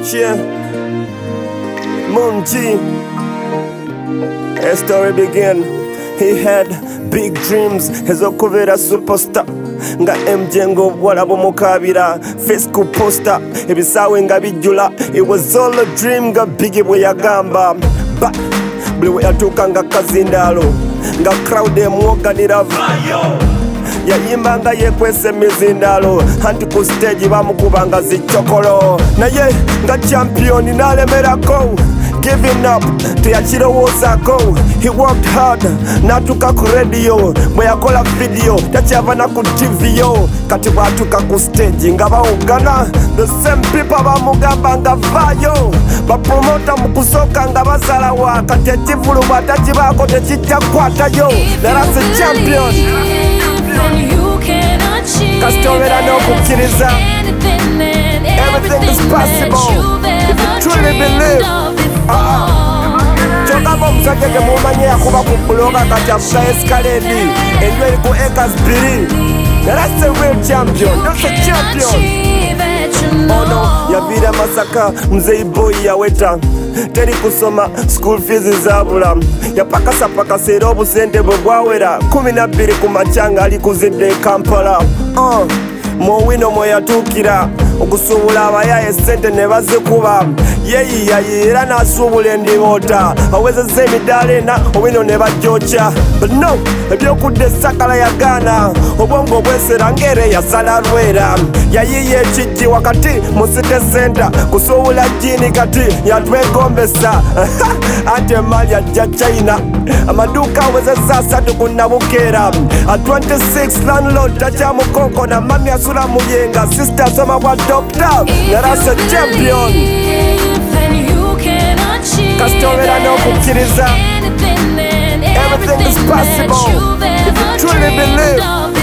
Yeah, Moon G. A story began. He had big dreams ezokubera superstar nga MJ ngo bwalabo mukabira Facebook poster ebisawe nga bijula. It was all a dream nga Biggie bwe yagamba, but buli we yatuuka nga kazindalo nga crowd emwoganira yayimba nga yekwese mizindalo anti ku stage bamukubanga zichokolo naye nga champion nalemerako. Giving up, teyakirowoozako. He worked hard, natuka ku radio bwe yakola video takyava na ku TV yo. Kati bwatuka ku stage nga bawugana, the same people bamugamba nga vayo. Bapromota mu kusooka nga bazalawa, kati ekivulu bwatakibaako tekijja kukwatayo. That's a champion. Kasita obeera n'okukkiriza, everything is possible if you truly believe. Kyokka omusajja gye mumanye yakuba ku buloga kati afuga escalade enju eri ku acres 2. That's a real champion. That's a champion. Ono yaviira Masaka, Mzee Boy yaweta teri kusoma, school fees zabula. Yapakasapakasa era obusente bwe bwawera 12 ku macanga ali kuzidde Kampala. Mowino mwe yatuukira okusuubula abayaye sente ne bazikuba. Yeyiyayi era n'asuubula endiboota awezezza emidaala ena Owino ne bajooca. But no, ebyokudda esakala yagaana, obwongo obwesera ng'era yasala lwera. Yayiya ekijji wakati mu city center kusuubula jini kati yatwegombesa. Anti emali ajja China, amaduuka awezezza 3 ku Nabukeera. A 26 landlord takyamukonkona, mami asula mu yenga, sister asoma bwa doctor. That's a champion. Kasita obeera n'okukkiriza, everything is possible if you truly believe.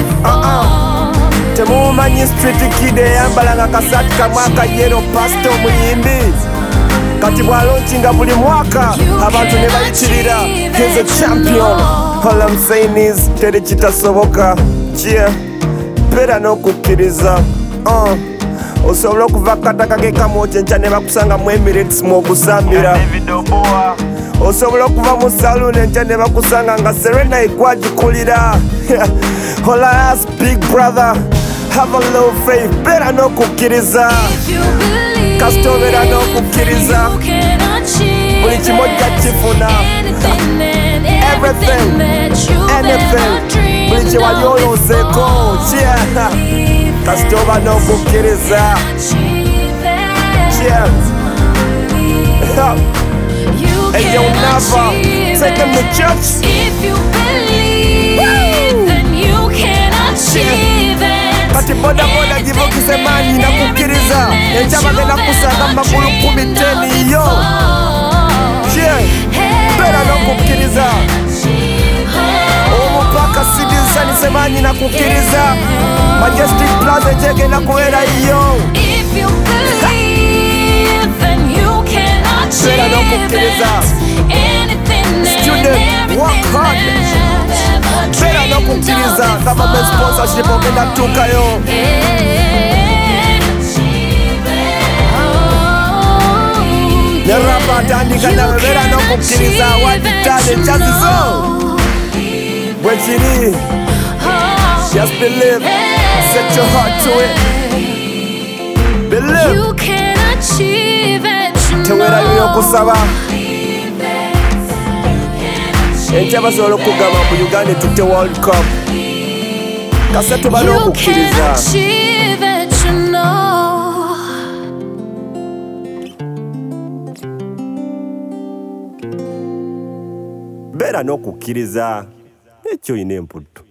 Temumanyi street kid eyambala nga kasaati kamwe akayero pastor omuyimbi, kati bw'alonkinga buli mwaka abantu ne bayitirira. He's a champion. All I'm saying is teri kitasoboka. Yeah, beera n'okukkiriza. Osobola okuva kataka ke kamwoce nkya ne bakusanga mu Emirates mw'okusambira. Osobola okuva mu saloon enkya ne bakusanga nga Serena egwagikulira. All I ask, big brother, have a little faith. Beera n'okukkiriza. Kasita obeera n'okukkiriza, buli kimu ojja kifuna. Everything, anything, buli kye wali olonseeko. Kasita oba n'okukkiriza. And you'll never take them to church. If you believe, then you can achieve it. Kati bodaboda givukise maanyi na kukkiriza, enkya bagenda kusanga magulu 10 yo. Beera n'okukkiriza. Omupaka sidizanise maanyi na kukkiriza. Majestic Plaza gyegenda kubeera yo. If you believe, then you can achieve it. Anything and everything. Beera n'okukkiriza. Government sponsorship ogenda tuukayo. Ne rapa atandika nawe beera n'okukkiriza. Waditale ekyazizo bwe kiri. Just believe. Set your heart to it. Believe. You can achieve it. Teweerayo okusaba. Enkya basobola okugamba mu Uganda tutte World Cup. Kasa tuba n'okukkiriza. Beera n'okukkiriza. Ekyo olina emputtu.